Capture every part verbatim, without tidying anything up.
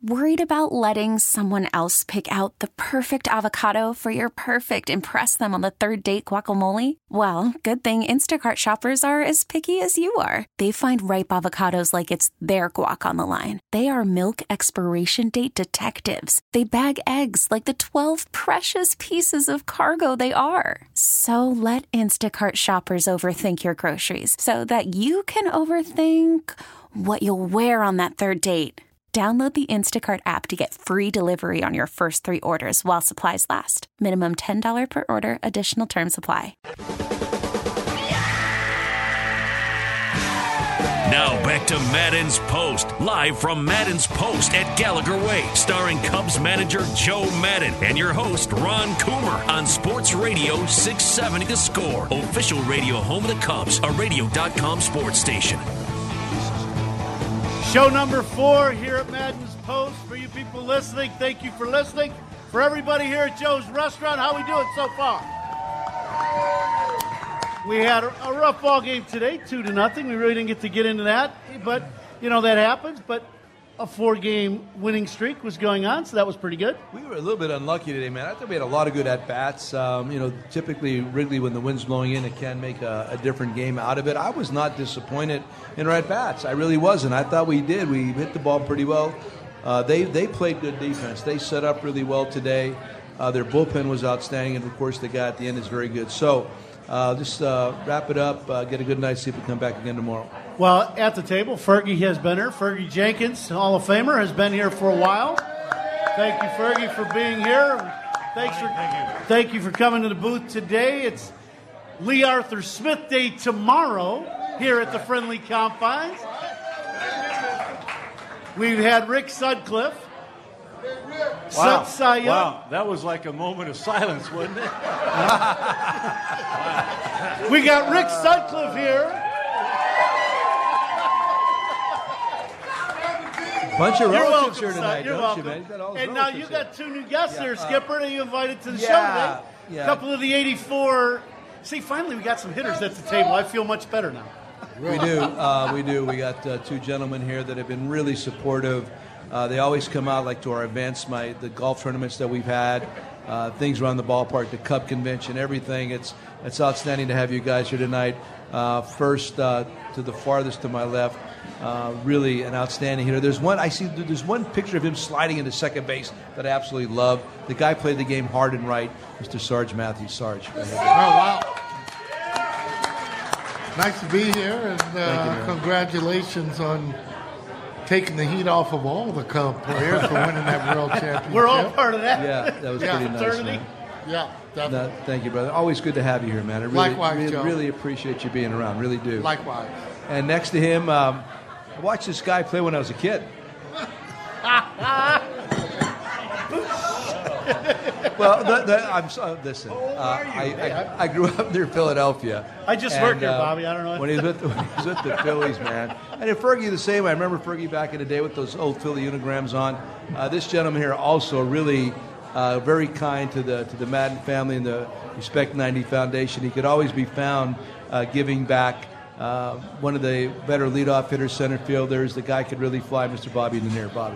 Worried about letting someone else pick out the perfect avocado for your perfect impress them on the third date guacamole? Well, good thing Instacart shoppers are as picky as you are. They find ripe avocados like it's their guac on the line. They are milk expiration date detectives. They bag eggs like the twelve precious pieces of cargo they are. So let Instacart shoppers overthink your groceries so that you can overthink what you'll wear on that third date. Download the Instacart app to get free delivery on your first three orders while supplies last. Minimum ten dollars per order. Additional terms apply. Now back to Madden's Post, live from Madden's Post at Gallagher Way, starring Cubs manager Joe Madden and your host Ron Coomer on Sports Radio six seventy The Score, official radio home of the Cubs, a radio dot com sports station. Show number four here at Madden's Post. For you people listening, thank you for listening. For everybody here at Joe's Restaurant, how we doing so far? We had a, a rough ball game today, two to nothing. We really didn't get to get into that, but you know that happens. But a four-game winning streak was going on, so that was pretty good. We were a little bit unlucky today, man. I thought we had a lot of good at-bats. Um, you know, typically Wrigley, when the wind's blowing in, it can make a, a different game out of it. I was not disappointed in our at-bats. I really wasn't. I thought we did. We hit the ball pretty well. Uh, they, they played good defense. They set up really well today. Uh, their bullpen was outstanding, and, of course, the guy at the end is very good. So uh, just uh, wrap it up, uh, get a good night, see if we come back again tomorrow. Well, at the table, Fergie has been here. Fergie Jenkins, Hall of Famer, has been here for a while. Thank you, Fergie, for being here. Thanks for, thank you. Thank you for coming to the booth today. It's Lee Arthur Smith Day tomorrow here at the Friendly Confines. We've had Rick Sutcliffe. Wow. Sut wow, that was like a moment of silence, wasn't it? We got Rick Sutcliffe here. Bunch of You're relatives welcome, here tonight, You're don't welcome. you, man? You got all those And now you relatives got here. two new guests Yeah, here, uh, Skipper, that you invited to the yeah, show today. yeah. A couple of the eighty-four. See, finally we got some hitters at the table. I feel much better now. We do. Uh, we do. We got uh, two gentlemen here that have been really supportive. Uh, they always come out like to our events, my the golf tournaments that we've had, uh, things around the ballpark, the Cup convention, everything. It's it's outstanding to have you guys here tonight. Uh, first uh, to the farthest to my left, uh, really an outstanding hitter. There's one I see. There's one picture of him sliding into second base that I absolutely love. The guy played the game hard and right, Mister Sarge Matthews. Sarge. Oh wow. Nice to be here, and uh, you, congratulations on taking the heat off of all the Cub players for winning that World Championship. We're all part of that. Yeah, that was Yeah. pretty nice, Fraternity. man. Yeah, definitely. No, thank you, brother. Always good to have you here, man. I really, Likewise, really, Joe. really appreciate you being around. Really do. Likewise. And next to him, um, I watched this guy play when I was a kid. Well, the, the, I'm so, listen. Uh, I, I, I grew up near Philadelphia. I just and, work here, uh, Bobby. I don't know. When he was with the, when he was with the Phillies, man. And in Fergie the same. I remember Fergie back in the day with those old Philly unigrams on. Uh, this gentleman here also really uh, very kind to the to the Madden family and the Respect ninety Foundation. He could always be found uh, giving back. Uh, one of the better leadoff hitters, center fielders. The guy could really fly, Mister Bobby Lanier. Bobby.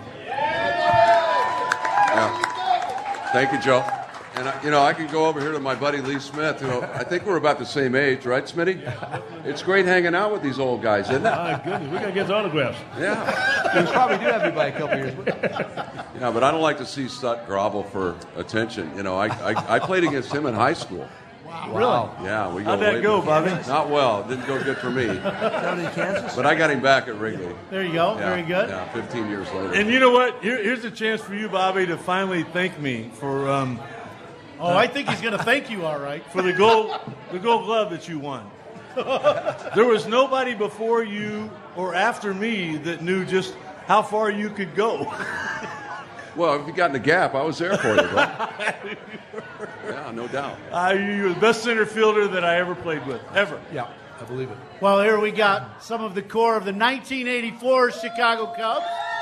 Yeah. Thank you, Joe. And, I, you know, I can go over here to my buddy Lee Smith, who I think we're about the same age, right, Smitty? It's great hanging out with these old guys, isn't it? My goodness, we got to get his autographs. Yeah. He probably do have me by a couple years. Yeah, but I don't like to see Sut grovel for attention. You know, I, I, I played against him in high school. Wow. Yeah, we go How'd that way go, back. Bobby? Not well. It didn't go good for me. Down in Kansas? But I got him back at Wrigley. There you go. Yeah, Very good. Yeah, fifteen years later. And you know what? Here, here's a chance for you, Bobby, to finally thank me for um, Oh, I think he's going to thank you, all right. for the gold the gold glove that you won. There was nobody before you or after me that knew just how far you could go. Well, if you got in the gap, I was there for you, bro. Yeah, no doubt. Uh, you were the best center fielder that I ever played with, ever. Yeah, I believe it. Well, here we got some of the core of the nineteen eighty-four Chicago Cubs.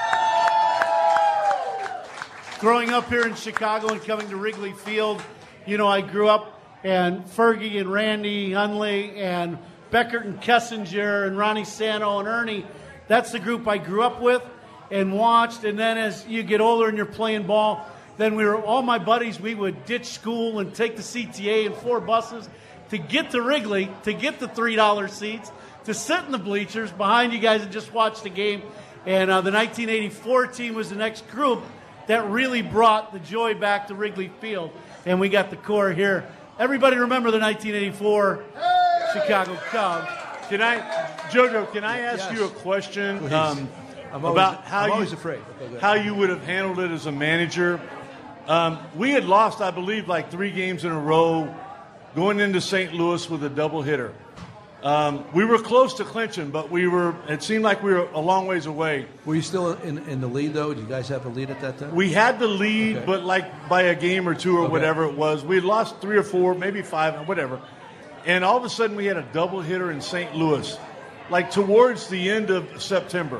Growing up here in Chicago and coming to Wrigley Field, you know, I grew up, and Fergie and Randy Hundley and Beckert and Kessinger and Ronnie Sano and Ernie, that's the group I grew up with. and watched. And then as you get older and you're playing ball, then we were all my buddies. We would ditch school and take the C T A and four buses to get to Wrigley, to get the three dollar seats, to sit in the bleachers behind you guys and just watch the game. And uh, the nineteen eighty-four team was the next group that really brought the joy back to Wrigley Field. And we got the core here. Everybody remember the nineteen eighty-four Chicago Cubs. Can I, JoJo, can I ask Yes. you a question Um, I'm always, about how I'm you, always afraid. Okay. how you would have handled it as a manager? Um, we had lost, I believe, like three games in a row going into Saint Louis with a double hitter. Um, we were close to clinching, but we were. It seemed like we were a long ways away. Were you still in, in the lead, though? Did you guys have a lead at that time? We had the lead, Okay. but like by a game or two or Okay. whatever it was. We had lost three or four, maybe five, whatever. And all of a sudden we had a double hitter in Saint Louis, like towards the end of September.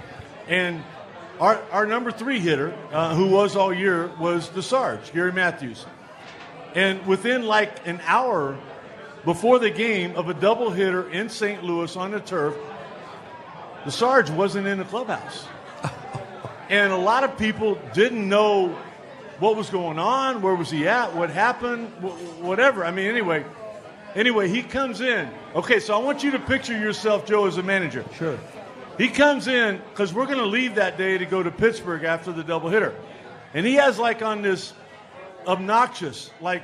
And our, our number three hitter, uh, who was all year, was the Sarge, Gary Matthews. And within like an hour before the game of a double hitter in Saint Louis on the turf, the Sarge wasn't in the clubhouse. And a lot of people didn't know what was going on, where was he at, what happened, wh- whatever. I mean, anyway, anyway, he comes in. Okay, so I want you to picture yourself, Joe, as a manager. Sure. He comes in because we're going to leave that day to go to Pittsburgh after the double hitter. And he has like on this obnoxious, like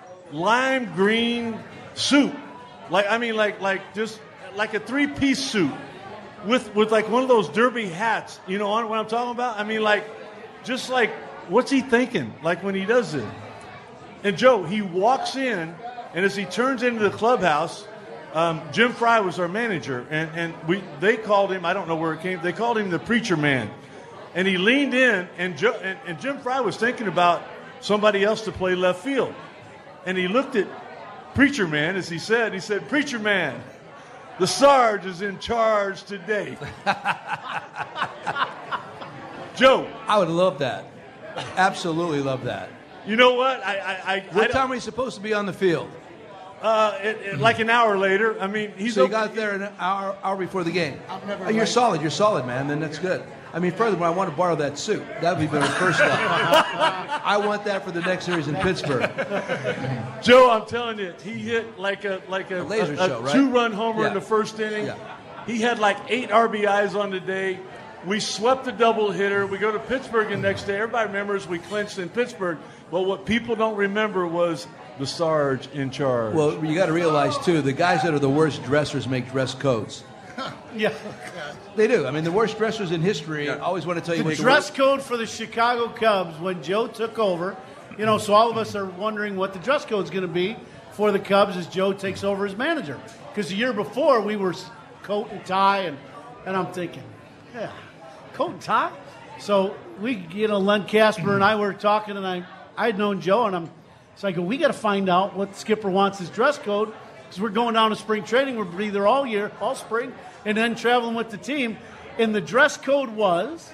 lime green suit. Like, I mean, like, like just like a three-piece suit with, with like one of those derby hats, you know, on what I'm talking about? I mean, like, just like, what's he thinking, like, when he does this? And, Joe, he walks in, and as he turns into the clubhouse, um, Jim Fry was our manager, and, and we they called him, I don't know where it came, they called him the preacher man. And he leaned in, and, Joe, and, and Jim Fry was thinking about somebody else to play left field. And he looked at Preacher Man, as he said, he said, "Preacher Man, the Sarge is in charge today." Joe. I would love that. Absolutely love that. You know what? I, I, I What I time are you supposed to be on the field? Uh, it, it, like an hour later. I mean, he's So you okay. got there an hour, hour before the game. I've never Oh, you're liked- solid. You're solid, man. Then that's good. I mean, furthermore, I want to borrow that suit. That would be my first step. I want that for the next series in Pittsburgh. Joe, I'm telling you, he hit like a like a, A laser a- a show, right? two-run homer Yeah. in the first inning. Yeah. He had like eight R B Is on the day. We swept the double hitter. We go to Pittsburgh the next day. Everybody remembers we clinched in Pittsburgh. But what people don't remember was the Sarge in charge. Well, you got to realize, too, the guys that are the worst dressers make dress codes. Yeah. They do. I mean, the worst dressers in history Yeah. always want to tell you The what dress code for the Chicago Cubs when Joe took over, you know, so all of us are wondering what the dress code is going to be for the Cubs as Joe takes over as manager. Because the year before, we were coat and tie, and, and I'm thinking, yeah, coat and tie? So we, you know, Len Casper and I were talking, and I, I'd known Joe, and I'm, so I go, we got to find out what Skipper wants his dress code, because we're going down to spring training. We'll be there all year, all spring, and then traveling with the team. And the dress code was...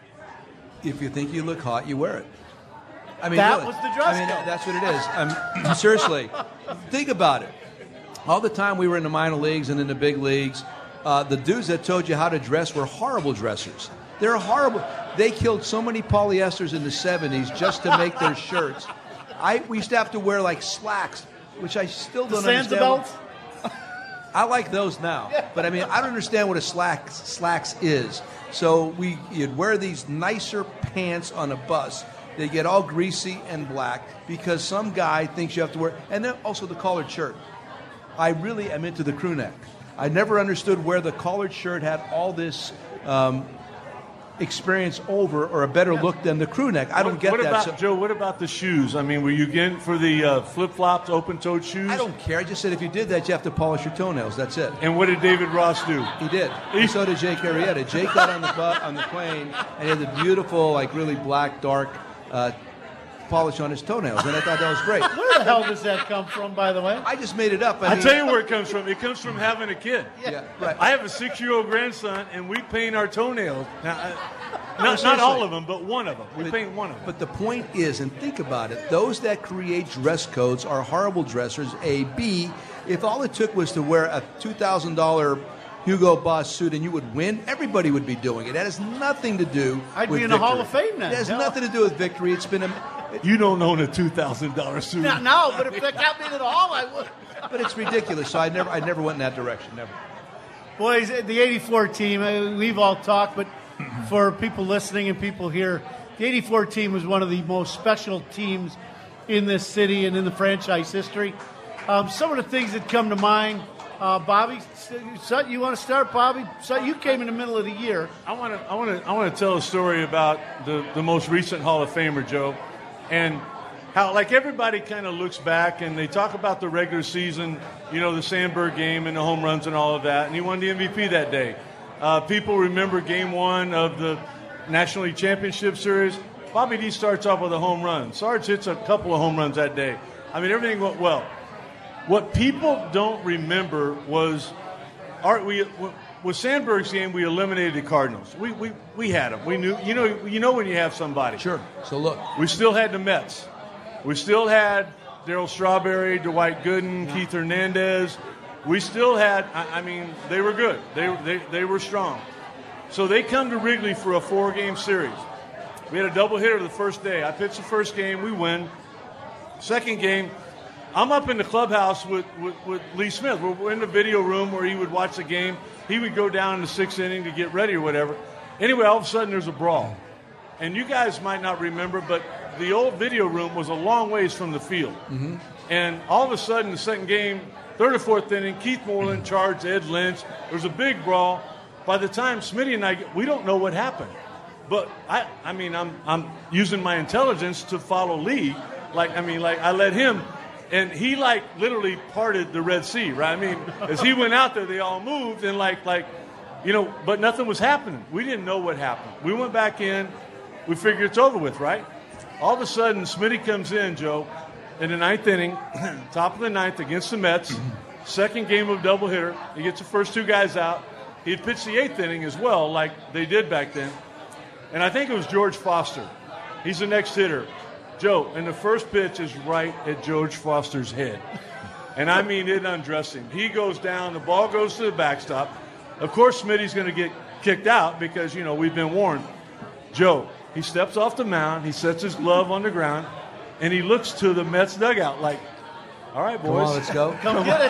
If you think you look hot, you wear it. I mean, That really. was the dress I mean, code. that's what it is. Um, seriously, think about it. All the time we were in the minor leagues and in the big leagues, uh, the dudes that told you how to dress were horrible dressers. They're horrible. They killed so many polyesters in the seventies just to make their shirts. I we used to have to wear like slacks, which I still The don't Sansa understand. belts? I like those now, but I mean, I don't understand what a slacks slacks is. So we you'd wear these nicer pants on a bus. They get all greasy and black because some guy thinks you have to wear, and then also the collared shirt. I really am into the crew neck. I never understood where the collared shirt had all this um, experience over or a better look than the crew neck. I don't what, get what that. About, So- Joe, what about the shoes? I mean, were you getting for the uh, flip-flops, open-toed shoes? I don't care. I just said if you did that, you have to polish your toenails. That's it. And what did David Ross do? He did. And so did Jake Arrieta. Jake got on the bu- on the plane and he had the beautiful, like really black, dark uh, polish on his toenails, and I thought that was great. Where the hell does that come from, by the way? I just made it up. I, I mean, tell you where it comes from. It comes from having a kid. Yeah, right. I have a six-year-old grandson, and we paint our toenails. Now, uh, No, not, not seriously. all of them, but one of them. We But- paint one of them. But the point is, and think about it, those that create dress codes are horrible dressers, A. B, if all it took was to wear a two thousand dollars Hugo Boss suit and you would win, everybody would be doing it. That has nothing to do I'd with be in the victory. Hall of Fame then. It has No. nothing to do with victory. It's been a... It, You don't own a two thousand dollars suit. No, no, but if they got me to the Hall, I would. but it's ridiculous. So I never, I never went in that direction. Never. Boys, the eighty-four team, uh, we've all talked, but for people listening and people here, the eighty-four team was one of the most special teams in this city and in the franchise history. Um, some of the things that come to mind, uh, Bobby, Sutton, you want to start, Bobby? Sutton, you came in the middle of the year. I want to I want to I want to tell a story about the, the most recent Hall of Famer, Joe, and how like everybody kind of looks back and they talk about the regular season, you know, the Sandberg game and the home runs and all of that, and he won the M V P that day. Uh, people remember Game One of the National League Championship Series. Bobby D starts off with a home run. Sarge hits a couple of home runs that day. I mean, everything went well. What people don't remember was, our, we with Sandberg's game, we eliminated the Cardinals. We we we had them. We knew, you know, you know when you have somebody. Sure. So look, We still had the Mets. We still had Darryl Strawberry, Dwight Gooden, Keith Hernandez. We still had. I, I mean, they were good. They they they were strong. So they come to Wrigley for a four-game series. We had a doubleheader the first day. I pitched the first game. We win. Second game, I'm up in the clubhouse with, with, with Lee Smith. We're, we're in the video room where he would watch the game. He would go down in the sixth inning to get ready or whatever. Anyway, all of a sudden there's a brawl. And you guys might not remember, but the old video room was a long ways from the field. Mm-hmm. And all of a sudden, the second game, third or fourth inning, Keith Moreland charged Ed Lynch. There was a big brawl. By the time Smitty and I get, we don't know what happened. But I, I mean, I'm, I'm using my intelligence to follow Lee. Like, I mean, like I let him, and he like literally parted the Red Sea, right? I mean, as he went out there, they all moved, and like, like, you know, but nothing was happening. We didn't know what happened. We went back in. We figured it's over with, right? All of a sudden, Smitty comes in, Joe, in the ninth inning, top of the ninth against the Mets. Second game of doubleheader. He gets the first two guys out. He had pitched the eighth inning as well, like they did back then. And I think it was George Foster. He's the next hitter. Joe, and the first pitch is right at George Foster's head. And I mean, it undressed him. He goes down, the ball goes to the backstop. Of course, Smitty's going to get kicked out because, you know, we've been warned. Joe, he steps off the mound, he sets his glove on the ground, and he looks to the Mets dugout like, all right, boys. come on, let's go. Come get it.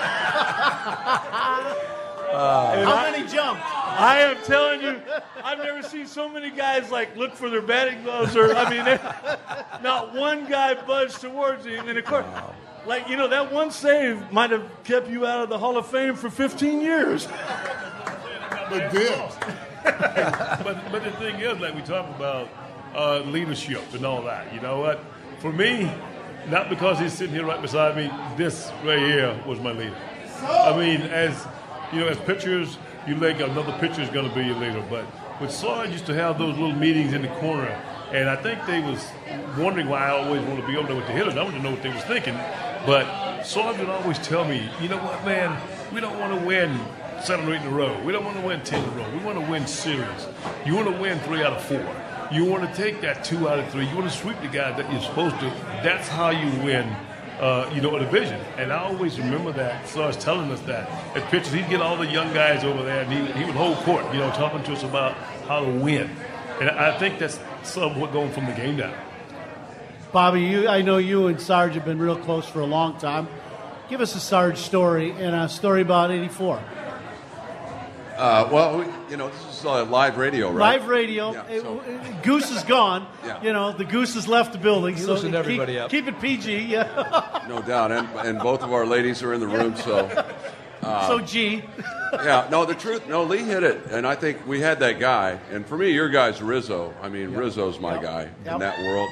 And How I- many jumped? I am telling you, I've never seen so many guys like look for their batting gloves, or I mean, not one guy budged towards him. And of course, like you know, that one save might have kept you out of the Hall of Fame for fifteen years. But did. but but the thing is, like we talk about uh, leadership and all that. You know what? For me, not because he's sitting here right beside me, this right here was my leader. I mean, as you know, as pitchers, you think another pitcher is going to be your leader. But with Sarge used to have those little meetings in the corner, and I think they was wondering why I always want to be over there with the hitters. I wanted to know what they was thinking. But Sarge would always tell me, you know what, man, we don't want to win seven or eight in a row. We don't want to win ten in a row. We want to win series. You want to win three out of four. You want to take that two out of three. You want to sweep the guy that you're supposed to. That's how you win, uh, you know, a division. And I always remember that. Sarge telling us that. As pitchers, he'd get all the young guys over there, and he, he would hold court, you know, talking to us about how to win. And I think that's some of what going from the game down. Bobby, you, I know you and Sarge have been real close for a long time. Give us a Sarge story and a story about eighty-four. Uh, well, we, you know, this is uh, live radio, right? Live radio. Yeah, It- so- it- Goose is gone. Yeah. You know, the Goose has left the building. He so loosened keep, everybody up. Keep it P G. Yeah. No doubt, and, and both of our ladies are in the room, so so G. yeah. No, the truth, no, Lee hit it, and I think we had that guy. And for me, your guy's Rizzo. I mean, Rizzo's my Yep. guy Yep. in that world.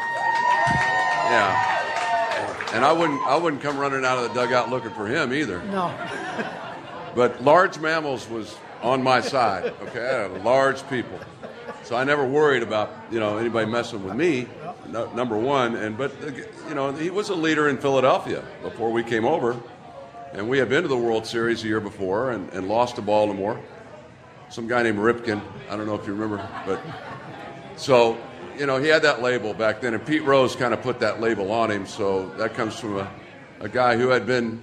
Yeah, and I wouldn't, I wouldn't come running out of the dugout looking for him either. No. But large mammals was on my side. Okay, I had large people, so I never worried about you know anybody messing with me. No, number one, and but you know he was a leader in Philadelphia before we came over, and we had been to the World Series the year before and, and lost to Baltimore. Some guy named Ripken, I don't know if you remember, but so you know he had that label back then, and Pete Rose kind of put that label on him. So that comes from a, a guy who had been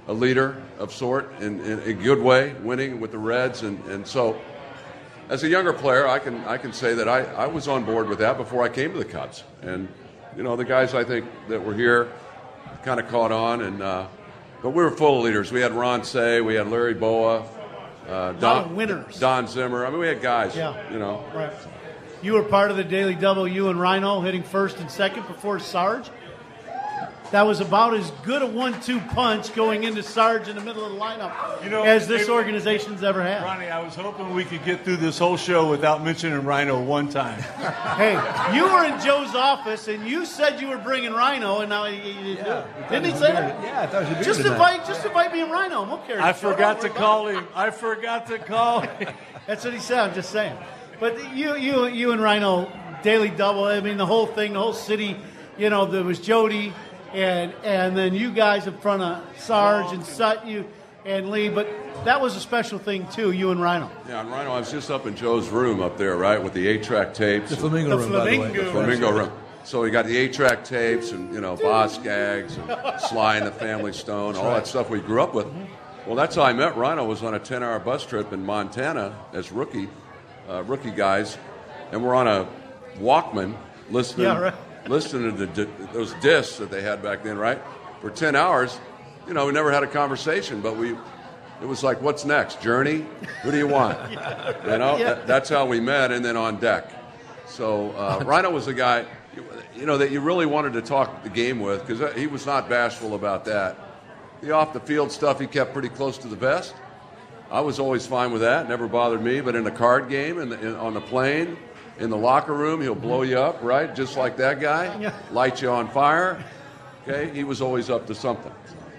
a leader of sort in, in a good way, winning with the Reds. And, and so as a younger player, I can I can say that I, I was on board with that before I came to the Cubs. And, you know, the guys I think that were here kind of caught on. And uh, but we were full of leaders. We had Ron Say, we had Larry Boa, uh, Don, winners. Don Zimmer. I mean, we had guys, yeah. you know. Right. You were part of the Daily Double, you and Rhino hitting first and second before Sarge. That was about as good a one two punch going into Sarge in the middle of the lineup you know, as this hey, organization's ever had. Ronnie, I was hoping we could get through this whole show without mentioning Rhino one time. Hey, you were in Joe's office, and you said you were bringing Rhino, and now you, you Yeah, didn't he say that? Yeah, I thought it was a beer Just tonight. invite, just invite me and Rhino. We'll carry I the show. forgot Don't to worry call about him. I forgot to call him. it. That's what he said. I'm just saying. But you, you, you and Rhino, Daily Double. I mean, the whole thing, the whole city. You know, there was Jody. And and then you guys in front of Sarge and Sut, you and Lee, but that was a special thing too, you and Rhino. Yeah, and Rhino, I was just up in Joe's room up there, right, with the eight-track tapes. The Flamingo The room, by the way. Flamingo. The Flamingo room. So we got the eight-track tapes and, you know, Boss Gags and Sly and the Family Stone, all that stuff we grew up with. Well, that's how I met Rhino, was on a ten-hour bus trip in Montana as rookie, uh, rookie guys, and we're on a Walkman listening. Yeah, right. Listening to the, those discs that they had back then, right? For ten hours, you know, we never had a conversation, but we, it was like, what's next? Journey? Who do you want? yeah. You know, Yeah. that, that's how we met, and then on deck. So uh, Rhino was a guy, you know, that you really wanted to talk the game with, because he was not bashful about that. The off-the-field stuff, he kept pretty close to the vest. I was always fine with that, never bothered me, but in the card game, and in, on the plane, in the locker room, he'll blow you up, right? Just like that guy. Yeah. Light you on fire. Okay? He was always up to something.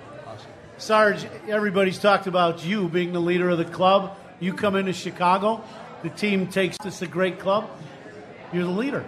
Sarge, everybody's talked about you being the leader of the club. You come into Chicago, the team takes this a great club. You're the leader.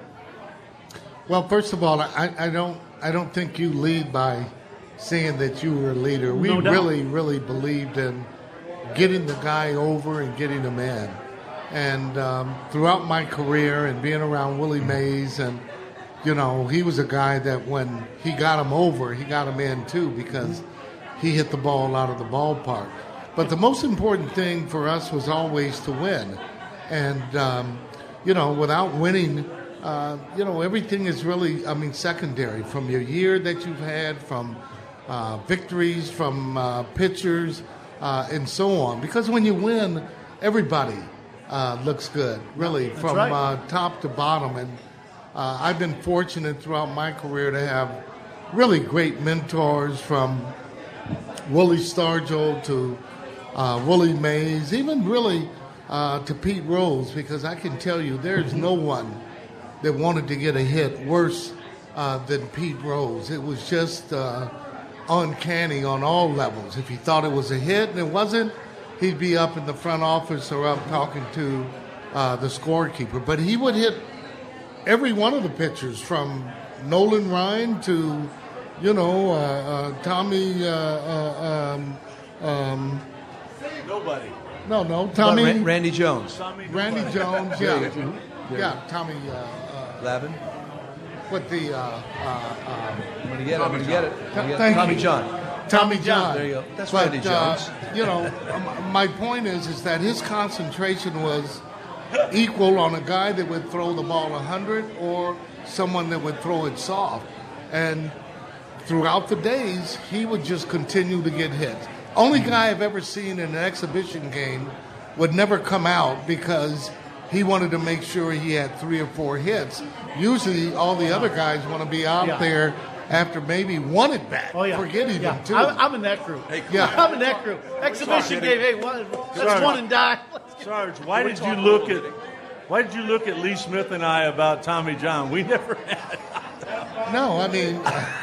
Well, first of all, I, I don't I don't think you lead by saying that you were a leader. We No doubt. really, really believed in getting the guy over and getting him in. And um, throughout my career and being around Willie Mays, and, you know, he was a guy that when he got him over, he got him in too, because he hit the ball out of the ballpark. But the most important thing for us was always to win. And, um, you know, without winning, uh, you know, everything is really, I mean, secondary. From your year that you've had, from uh, victories, from uh, pitchers, uh, and so on. Because when you win, everybody Uh, looks good, really, That's from right. uh, top to bottom. And uh, I've been fortunate throughout my career to have really great mentors, from Willie Stargell to uh, Willie Mays, even really uh, to Pete Rose, because I can tell you there's no one that wanted to get a hit worse uh, than Pete Rose. It was just uh, uncanny on all levels. If he thought it was a hit and it wasn't, he'd be up in the front office or up talking to uh, the scorekeeper. But he would hit every one of the pitchers, from Nolan Ryan to, you know, uh, uh, Tommy. Uh, uh, um, um, Nobody. no, no, Tommy. Ra- Randy Jones. Tommy Randy nobody. Jones. Yeah, yeah, Tommy. Uh, uh, Lavin. with the uh, uh, I'm going to get it. I'm going to get it. I'm gonna get it. Thank Tommy you. John. um, Tommy John. There you go. That's But, Randy uh, Jones. you know, um, my point is, is that his concentration was equal on a guy that would throw the ball one hundred or someone that would throw it soft. And throughout the days, he would just continue to get hits. Only guy I've ever seen in an exhibition game would never come out because he wanted to make sure he had three or four hits. Usually, all the other guys want to be out Yeah. there after maybe one at bat. Oh, yeah. Forget even yeah. two. I'm, I'm in that group. Yeah. I'm in that group. Exhibition game, hey, one, let's Sorry. one and die. Sarge, why did you look at why did you look at Lee Smith and I about Tommy John? We never had. No, I mean,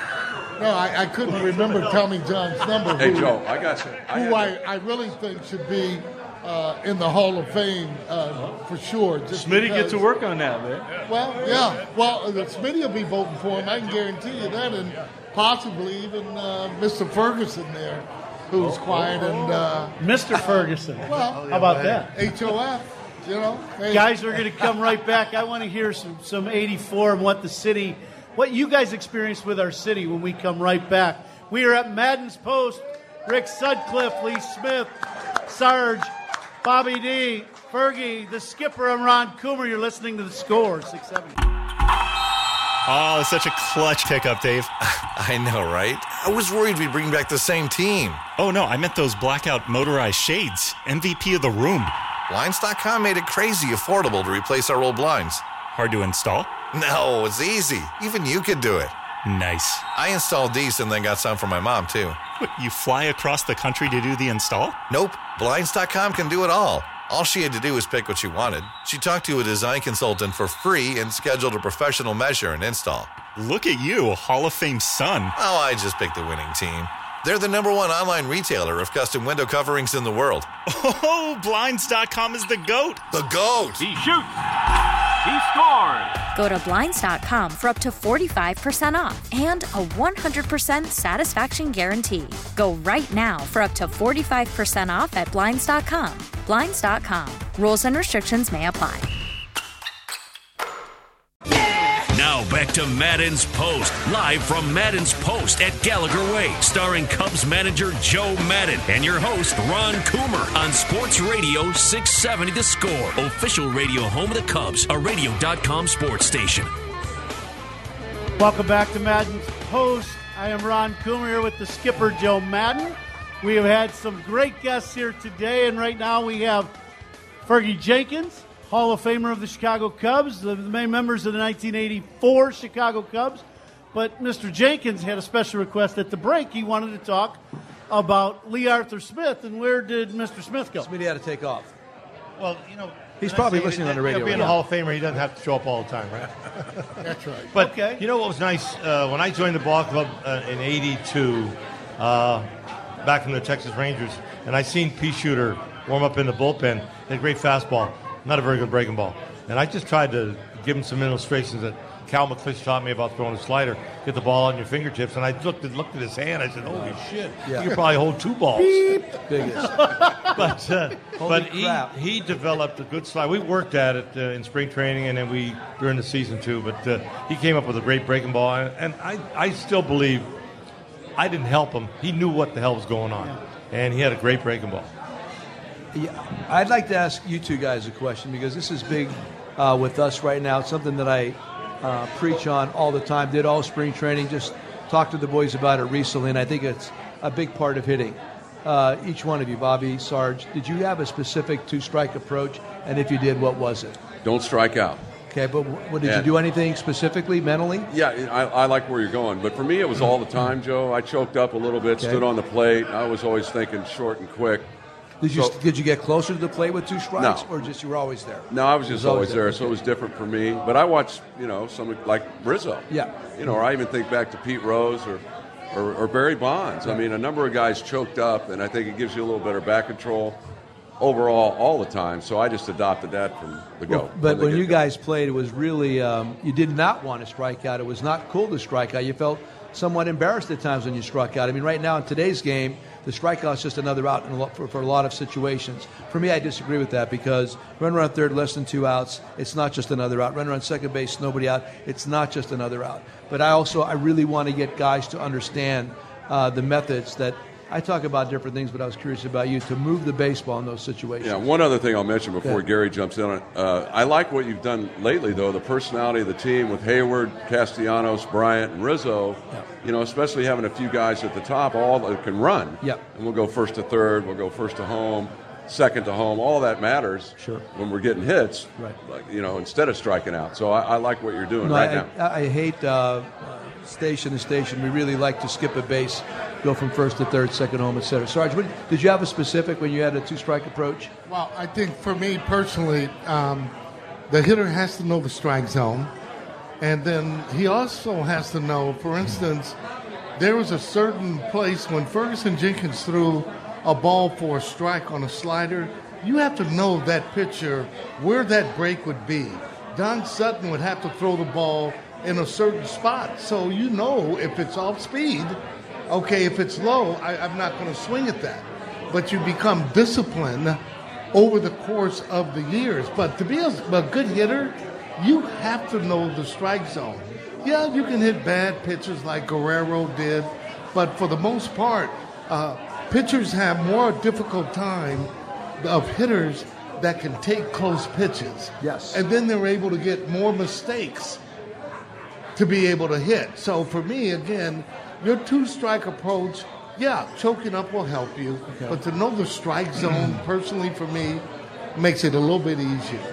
no, I, I couldn't remember Tommy John's number. Hey, who, Joe, I got you. I Who had I, I really think should be uh, in the Hall of Fame uh, for sure. Just Smitty, get because- to work on that, man. Well, yeah. Well, uh, Smitty will be voting for him. I can guarantee you that, and possibly even uh, Mister Ferguson there, who's quiet and uh, Mister Ferguson. well, How about that? H O F. You know, hey, Guys, we're going to come right back. I want to hear some, some eighty-four and what the city, what you guys experienced with our city when we come right back. We are at Madden's Post Rick Sutcliffe, Lee Smith, Sarge, Bobby D, Fergie, the skipper. I'm Ron Coomer. You're listening to The Score, six seventy. Oh, such a clutch pickup, Dave. I know, right? I was worried we'd bring back the same team. Oh, no, I meant those blackout motorized shades. M V P of the room. Blinds dot com made it crazy affordable to replace our old blinds. Hard to install? No, it's easy. Even you could do it. Nice. I installed these and then got some for my mom, too. What, you fly across the country to do the install? Nope. Blinds dot com can do it all. All she had to do was pick what she wanted. She talked to a design consultant for free and scheduled a professional measure and install. Look at you, Hall of Fame son. Oh, I just picked the winning team. They're the number one online retailer of custom window coverings in the world. Oh, Blinds dot com is the GOAT. The GOAT. He shoots. He scores. Go to Blinds dot com for up to forty-five percent off and a one hundred percent satisfaction guarantee. Go right now for up to forty-five percent off at Blinds dot com. Blinds dot com. Rules and restrictions may apply. Now back to Madden's Post, live from Madden's Post at Gallagher Way, starring Cubs manager Joe Madden and your host Ron Coomer on Sports Radio six seventy The Score, official radio home of the Cubs, a radio dot com sports station. Welcome back to Madden's Post. I am Ron Coomer here with the skipper Joe Madden. We have had some great guests here today, and right now we have Fergie Jenkins, Hall of Famer of the Chicago Cubs, the main members of the nineteen eighty-four Chicago Cubs. But Mister Jenkins had a special request at the break. He wanted to talk about Lee Arthur Smith, and where did Mister Smith go? Smitty had to take off. Well, you know, he's probably listening on the radio. You know, being right a Hall of Famer, he doesn't have to show up all the time, right? That's right. But Okay. you know what was nice? Uh, when I joined the ball club uh, in eighty-two, uh, back from the Texas Rangers, and I seen Pea Shooter warm up in the bullpen. He had a great fastball, not a very good breaking ball. And I just tried to give him some illustrations that Cal McClish taught me about throwing a slider, get the ball on your fingertips. And I looked at, looked at his hand. I said, holy shit, Yeah. you could probably hold two balls. Biggest. But, uh, Holy but he, crap. he developed a good slide. We worked at it uh, in spring training, and then we during the season too. But uh, he came up with a great breaking ball, and, and I, I still believe I didn't help him. He knew what the hell was going on, Yeah. and he had a great breaking ball. Yeah, I'd like to ask you two guys a question because this is big uh, with us right now. It's something that I uh, preach on all the time. Did all spring training. Just talked to the boys about it recently, and I think it's a big part of hitting. Uh, each one of you, Bobby, Sarge, did you have a specific two-strike approach? And if you did, what was it? Don't strike out. Okay, but what, did Yeah. you do anything specifically mentally? Yeah, I, I like where you're going. But for me, it was all the time, Joe. I choked up a little bit, Okay. stood on the plate. I was always thinking short and quick. Did you So- did you get closer to the plate with two strikes, No. or just you were always there? No, I was just It was always always there, there. so it was different for me. But I watched, you know, someone like Rizzo. Yeah. You know, or I even think back to Pete Rose or, or, or Barry Bonds. I mean, a number of guys choked up, and I think it gives you a little better back control overall all the time. So I just adopted that from the go. But from the when you get-go. guys played, it was really um, you did not want to strike out. It was not cool to strike out. You felt somewhat embarrassed at times when you struck out. I mean, right now in today's game, the strikeout is just another out in a lot, for, for a lot of situations. For me, I disagree with that because run around third, less than two outs, it's not just another out. Run around second base, nobody out, it's not just another out. But I also I really want to get guys to understand uh, the methods that I talk about different things, but I was curious about you to move the baseball in those situations. Yeah, one other thing I'll mention before Okay. Gary jumps in on it. Uh, I like what you've done lately, though, the personality of the team with Hayward, Castellanos, Bryant, and Rizzo. Yeah. You know, especially having a few guys at the top, all that can run. Yeah. And we'll go first to third, we'll go first to home, second to home. All that matters Sure. when we're getting hits, Right. like, you know, instead of striking out. So I, I like what you're doing No, right I, now. I, I hate uh, uh, station to station. We really like to skip a base, go from first to third, second home, et cetera. Sarge, what, did you have a specific when you had a two-strike approach? Well, I think for me personally, um, the hitter has to know the strike zone. And then he also has to know, for instance, there was a certain place when Ferguson Jenkins threw a ball for a strike on a slider, you have to know that pitcher, where that break would be. Don Sutton would have to throw the ball in a certain spot. So you know if it's off speed, okay, if it's low, I, I'm not going to swing at that. But you become disciplined over the course of the years. But to be a, a good hitter, you have to know the strike zone. Yeah, you can hit bad pitches like Guerrero did, but for the most part, uh, pitchers have more difficult time of hitters that can take close pitches. Yes. And then they're able to get more mistakes to be able to hit. So for me, again, your two-strike approach, yeah, choking up will help you. Okay. But to know the strike zone, personally for me, makes it a little bit easier.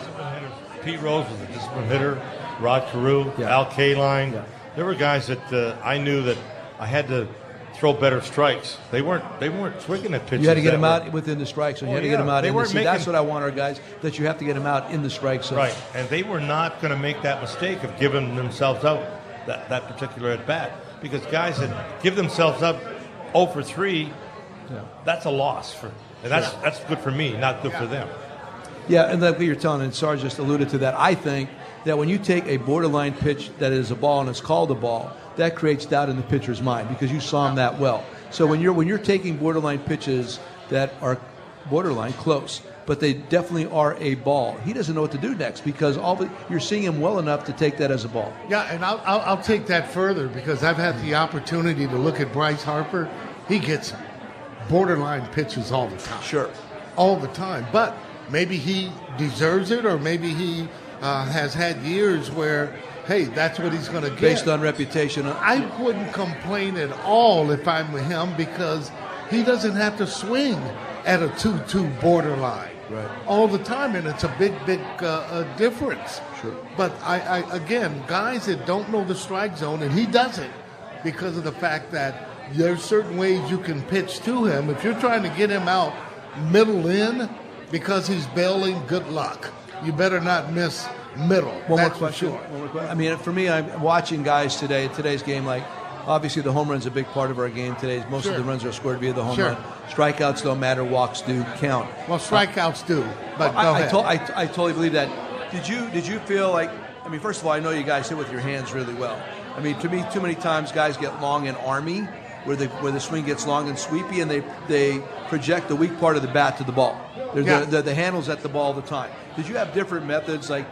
Pete Rose was a disciplined hitter. Rod Carew, yeah. Al Kaline. Yeah. There were guys that uh, I knew that I had to throw better strikes. They weren't they weren't swinging at pitches. You had to get them were, out within the strike zone. You oh, had to yeah. get them out they in the making, That's what I want our guys, that you have to get them out in the strike zone. Right, and they were not going to make that mistake of giving themselves up that, that particular at-bat. Because guys that give themselves up oh for three, yeah. that's a loss. for, And that's yeah. that's good for me, not good yeah. for them. Yeah, and like what you're telling, and Sarge just alluded to that, I think that when you take a borderline pitch that is a ball and it's called a ball, that creates doubt in the pitcher's mind because you saw him that well. So when you're when you're taking borderline pitches that are borderline close, but they definitely are a ball, he doesn't know what to do next because all the, you're seeing him well enough to take that as a ball. Yeah, and I'll, I'll, I'll take that further because I've had the opportunity to look at Bryce Harper. He gets borderline pitches all the time. Sure. All the time. But maybe he deserves it or maybe he uh, has had years where, hey, that's what he's going to get. Based on reputation. I wouldn't complain at all if I'm with him because he doesn't have to swing at a two two borderline right. all the time, and it's a big, big uh, uh, difference. Sure. But, I, I again, guys that don't know the strike zone, and he doesn't because of the fact that there's certain ways you can pitch to him. If you're trying to get him out middle in because he's bailing, good luck. You better not miss middle. One That's more for question. sure. One more question. I mean, for me, I'm watching guys today, today's game, like, obviously the home run's a big part of our game today. Most sure. of the runs are scored via the home sure. run. Strikeouts don't matter, walks do count. Well, strikeouts do, but well, go I, ahead. I, to, I, I totally believe that. Did you did you feel like, I mean, first of all, I know you guys hit with your hands really well. I mean, to me, too many times guys get long and army, where the where the swing gets long and sweepy, and they they project the weak part of the bat to the ball. They're, yeah. the, the, the handle's at the ball all the time. Did you have different methods, like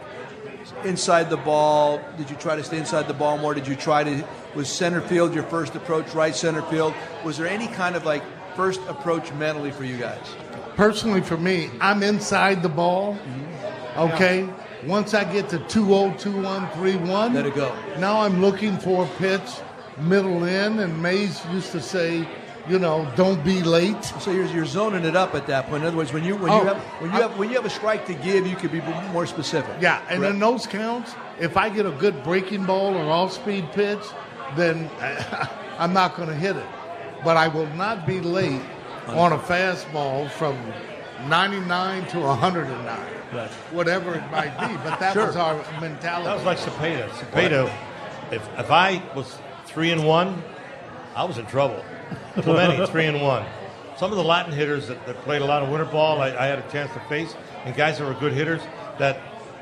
inside the ball? Did you try to stay inside the ball more? Did you try to, was center field your first approach, right center field? Was there any kind of like first approach mentally for you guys? Personally, for me, I'm inside the ball, mm-hmm. okay? Yeah. Once I get to two oh, two one, three one, let it go. Now I'm looking for a pitch, middle in, and Mays used to say, you know, don't be late. So you're, you're zoning it up at that point. In other words, when you when oh, you have when you I, have when you have a strike to give, you could be more specific. Yeah, and right. in those counts, if I get a good breaking ball or off-speed pitch, then I'm not going to hit it. But I will not be late on a fastball from ninety-nine to one hundred nine, right. whatever it might be. But that sure. was our mentality. That was like Cepeda. Cepeda, if if I was three and one, I was in trouble. Clemente, three and one. Some of the Latin hitters that, that played a lot of winter ball, I, I had a chance to face, and guys that were good hitters, that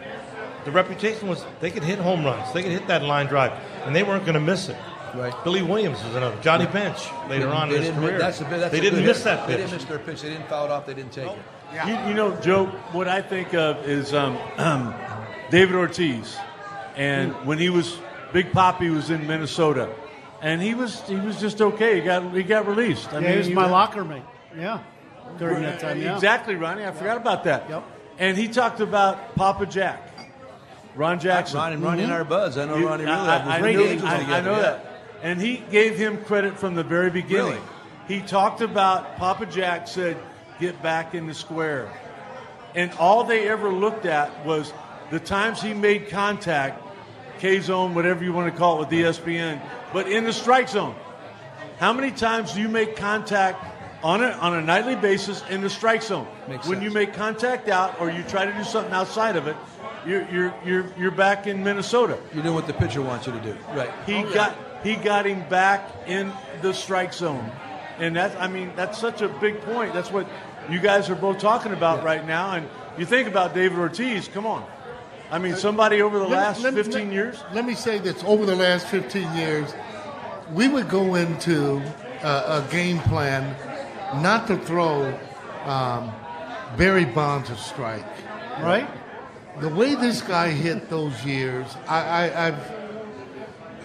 the reputation was they could hit home runs, they could hit that line drive, and they weren't going to miss it. Right. Billy Williams was another. Johnny Bench later on in his career. That's a, that's they a didn't miss hit. that pitch. They didn't miss their pitch. They didn't foul it off. They didn't take nope. it. Yeah. You, you know, Joe, what I think of is um, um, David Ortiz, and mm. when he was Big Papi was in Minnesota. And he was he was just okay. He got he got released. I yeah, mean, he was he my was, locker mate. Yeah, during that time. Yeah. Exactly, Ronnie. I forgot about that. Yep. And he talked about Papa Jack, Ron Jackson. Ron and Ronnie mm-hmm. and our buds. I know you, Ronnie really I, had I, great I, angels I, together. I know yeah. that. And he gave him credit from the very beginning. Really? He talked about Papa Jack said, "Get back in the square," and all they ever looked at was the times he made contact, K-zone, whatever you want to call it with E S P N, but in the strike zone. How many times do you make contact on a, on a nightly basis in the strike zone? Makes when sense. you make contact out or you try to do something outside of it, you're you're you're you're back in Minnesota. You know what the pitcher wants you to do, right? He oh, got yeah. he got him back in the strike zone, and that's I mean that's such a big point. That's what you guys are both talking about yeah. right now. And you think about David Ortiz. Come on, I mean somebody over the let, last let, fifteen let, years. Let me say this: over the last fifteen years. We would go into a, a game plan not to throw um, Barry Bonds a strike. Right? The way this guy hit those years, I, I, I've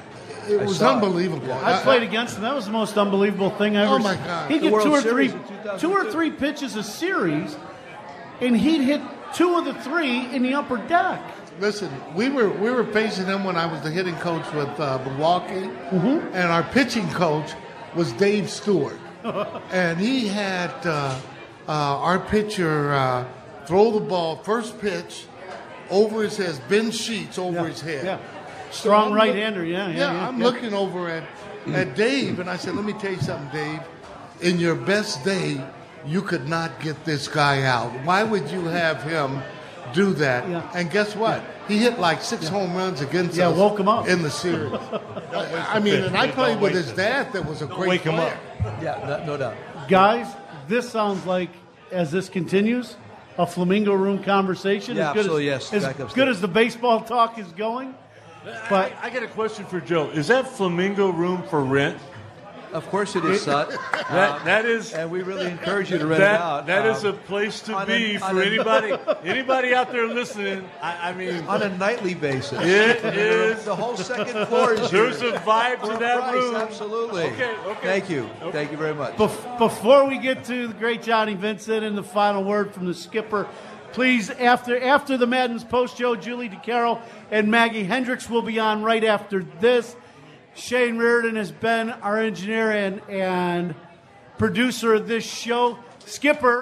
It was unbelievable. It. I played against him. That was the most unbelievable thing I ever. Oh my God! He'd get two or three, two or three pitches a series, and he'd hit two of the three in the upper deck. Listen, we were we were facing him when I was the hitting coach with uh, Milwaukee, mm-hmm. and our pitching coach was Dave Stewart, and he had uh, uh, our pitcher uh, throw the ball first pitch over his head, Ben Sheets over yeah. his head. Yeah. Strong so right-hander, yeah, yeah. Yeah, yeah I'm yeah. looking over at, at Dave, and I said, let me tell you something, Dave. In your best day, you could not get this guy out. Why would you have him do that? Yeah. And guess what? He hit like six yeah. home runs against yeah, us woke him up. in the series. I mean, and I played with his dad that was a great wake player. him up. Yeah, no, no doubt. Guys, this sounds like, as this continues, a Flamingo Room conversation. Yeah, as good absolutely, as, yes. As good as the baseball talk is going. But I, I got a question for Joe. Is that Flamingo Room for rent? Of course it is, Sut. that, that is, and we really encourage you to rent that, it out. That um, is a place to be a, for anybody anybody out there listening. I, I mean, on a nightly basis. It is. The whole second floor is There's here. a vibe to that price, room. Absolutely. Okay, okay. Thank you. Okay. Thank you very much. Bef- before we get to the great Johnny Vincent and the final word from the skipper, please, after after the Madden's post show, Julie DeCaro and Maggie Hendricks will be on right after this. Shane Reardon has been our engineer and, and producer of this show. Skipper,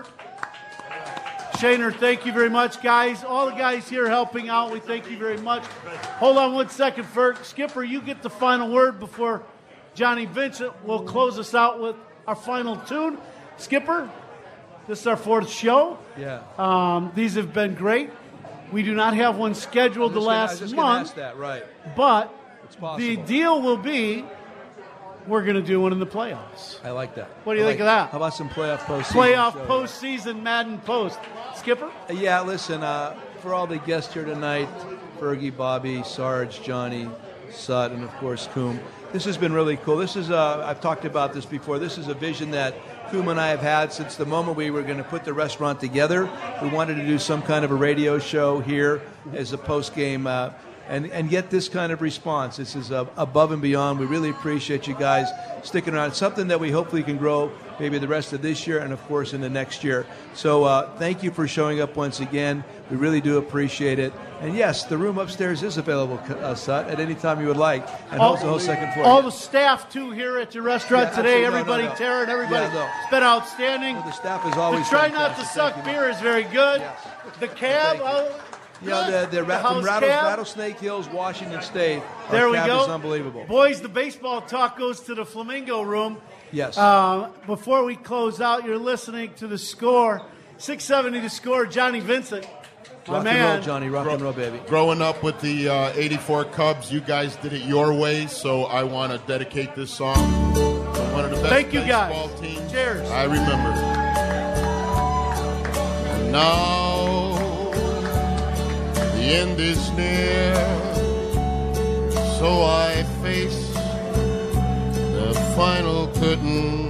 Shaner, thank you very much. Guys, all the guys here helping out, we thank you very much. Hold on one second, Ferg. Skipper, you get the final word before Johnny Vincent will close us out with our final tune. Skipper, this is our fourth show. Yeah. Um, these have been great. We do not have one scheduled the gonna, last just month. Ask that, right. But it's the deal will be we're going to do one in the playoffs. I like that. What do you I think like of that? How about some playoff postseason? Playoff show? postseason Madden Post. Skipper? Yeah, listen, uh, for all the guests here tonight, Fergie, Bobby, Sarge, Johnny, Sut, and of course Coom, this has been really cool. This is, uh, I've talked about this before, this is a vision that Coom and I have had since the moment we were going to put the restaurant together. We wanted to do some kind of a radio show here as a post-game uh, and, and get this kind of response. This is uh, above and beyond. We really appreciate you guys sticking around. It's something that we hopefully can grow maybe the rest of this year and, of course, in the next year. So uh, thank you for showing up once again. We really do appreciate it. And, yes, the room upstairs is available, uh, Sut, at any time you would like. And all, holds the whole second floor. All the staff, too, here at your restaurant Yeah, today. absolutely. Everybody, No, no, no. Taryn, everybody. Yeah, no. It's been outstanding. Well, the staff is always The try not to fantastic. suck Thank you. beer is very good. Yes. The cab, oh, You know, the, the, ra- house from Rattle, cab. Rattlesnake Hills, Washington State. Our There we cab go. is unbelievable. Boys, the baseball talk goes to the Flamingo Room. Yes. Uh, before we close out, you're listening to The Score. six seventy The Score, Johnny Vincent. My Rock man. and roll, Johnny. Rock and roll, baby. Growing up with the uh, eighty-four Cubs, you guys did it your way, so I want to dedicate this song to one of the best Thank you, baseball guys. teams. Cheers. I remember. And now the end is near, so I face the final curtain.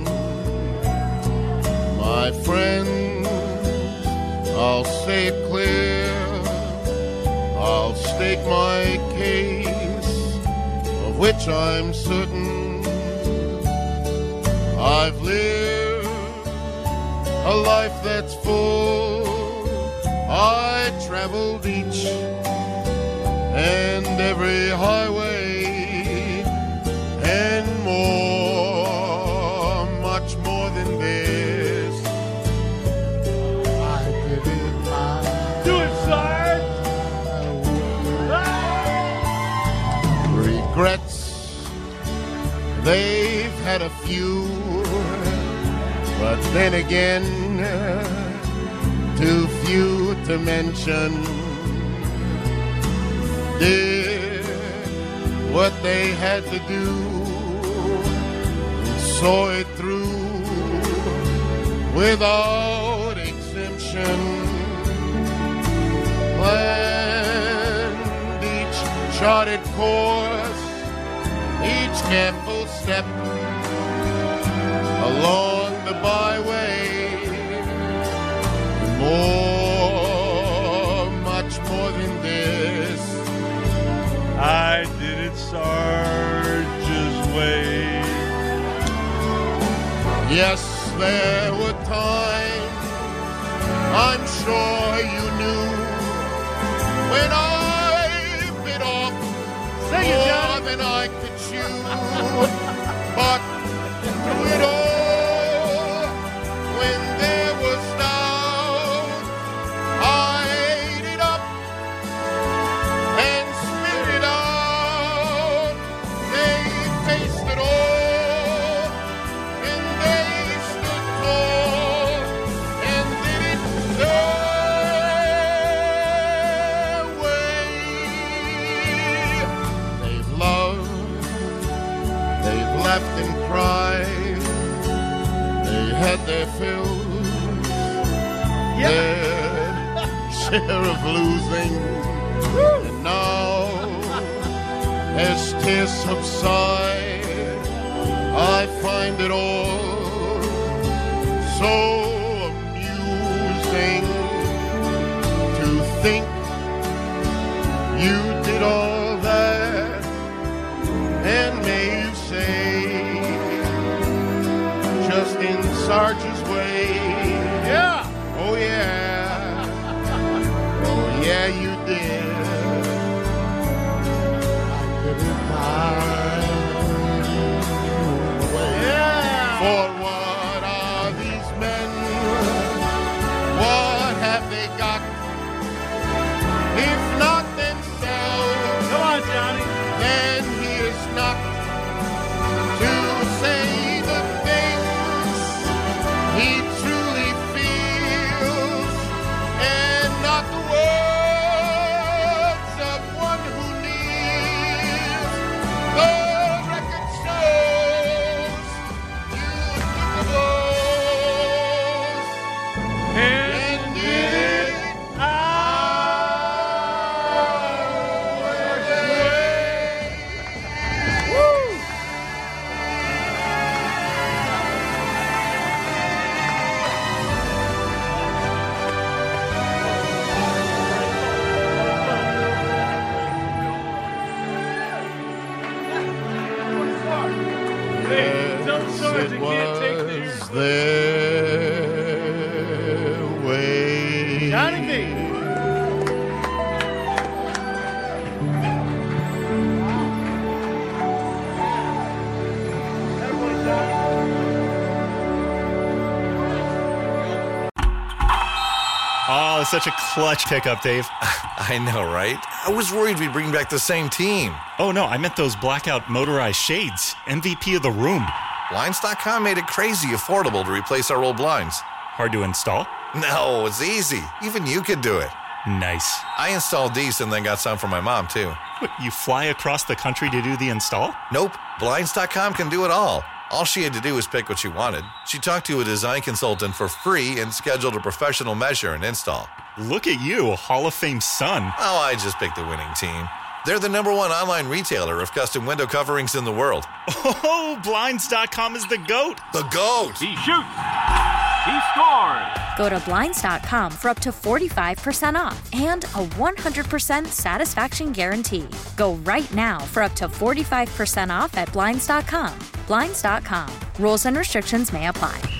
My friend, I'll say it clear, I'll state my case, of which I'm certain. I've lived a life that's full, I traveled each and every highway and more, much more than this. I did it my Do it, Sarge! regrets, they've had a few, but then again, too few to mention. Did what they had to do, and saw it through without exemption. Planned each charted course, each careful step along the byway. More, much more than this. I did it, Sergeant. Yes, there were times I'm sure you knew when I bit off Sing it, more Johnny. than I could chew. But through it all, when there was doubt, I ate it up and spit it out. They faced it all, and they stood tall and did it their way. They've loved, they've laughed and cried, they had their fill, their share of losing, and now as tears subside, I find it all so amusing to think you did all that, and may you say, just in Sarge's way, yeah, oh yeah, oh yeah, you did. For what are these men? What have they got? If not themselves, Come on, Johnny. then he is not to say the things he truly feels, and not the words of one who kneels. The record shows you took the blows and did it our way. Woo! Hey, tell the Sarge you can't take the Was their way. Johnny B. Oh, such a clutch pickup, Dave. I know, right? I was worried we'd bring back the same team. Oh, no, I meant those blackout motorized shades. M V P of the room. Blinds dot com made it crazy affordable to replace our old blinds. Hard to install? No, it's easy. Even you could do it. Nice. I installed these and then got some for my mom, too. What, you fly across the country to do the install? Nope. Blinds dot com can do it all. All she had to do was pick what she wanted. She talked to a design consultant for free and scheduled a professional measure and install. Look at you, a Hall of Fame son. Oh, I just picked the winning team. They're the number one online retailer of custom window coverings in the world. Oh, Blinds dot com is the GOAT. The GOAT! He shoots. He scores. Go to Blinds dot com for up to forty-five percent off and a one hundred percent satisfaction guarantee. Go right now for up to forty-five percent off at Blinds dot com. Blinds dot com. Rules and restrictions may apply.